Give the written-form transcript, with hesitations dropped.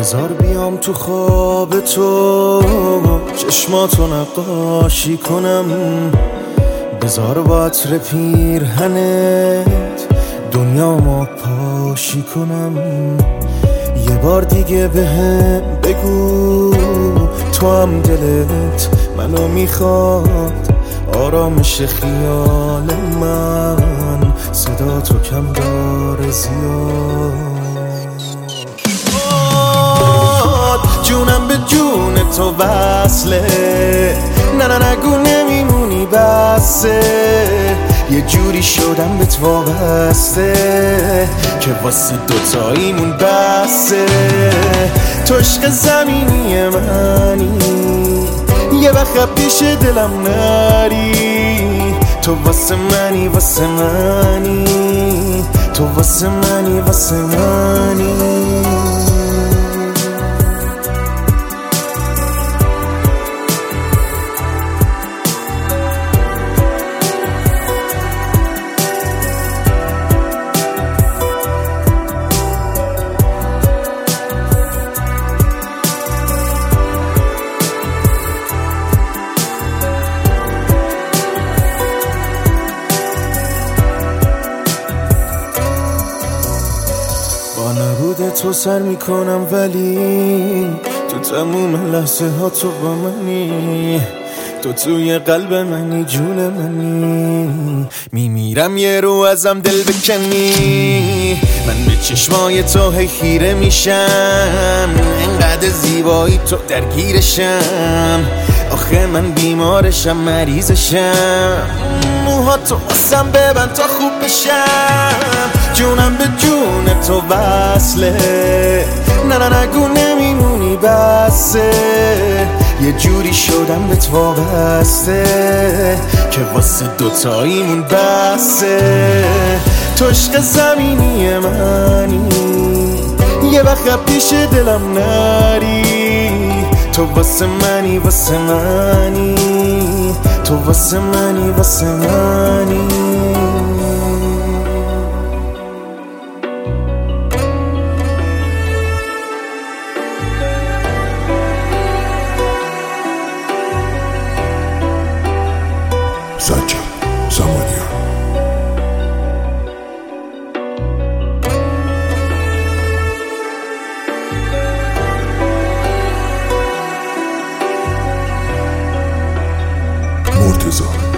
بذار بیام تو خواب تو، چشماتو نقاشی کنم. بذار با عطر پیرهنت دنیامو پاشی کنم. یه بار دیگه بهم بگو تو هم دلت منو میخواد. آرامش خیال من صدا تو کم داره زیاد. جونم به جون تو وصله، نه نگو نمیمونی بسه. یه جوری شدم به تو وابسته که واسه دوتاییمون بسه. تو عشق زمینی منی، یه وقت پیش دلم نری. تو واسه منی واسه منی، تو واسه منی واسه منی. با نبود تو سر میکنم، ولی تو تموم لحظه ها تو با منی. تو توی قلب منی، جون منی. میمیرم یه رو ازم دل بکنی. من به چشمای تو هی خیره میشم، انقدر زیبایی تو درگیرشم. آخه من بیمارشم مریضشم. موها تو واسم ببند تا خوب بشم. جونم به جون تو وصله، نه نگو نمیمونی بسه. یه جوری شدم به تو وابسته که واسه دوتاییمون بسه. تو عشق زمینی منی، یه وقت پیش دلم نری. تو واسه منی واسه منی، تو واسه منی واسه منی. سجاد زمانیان. مرتضی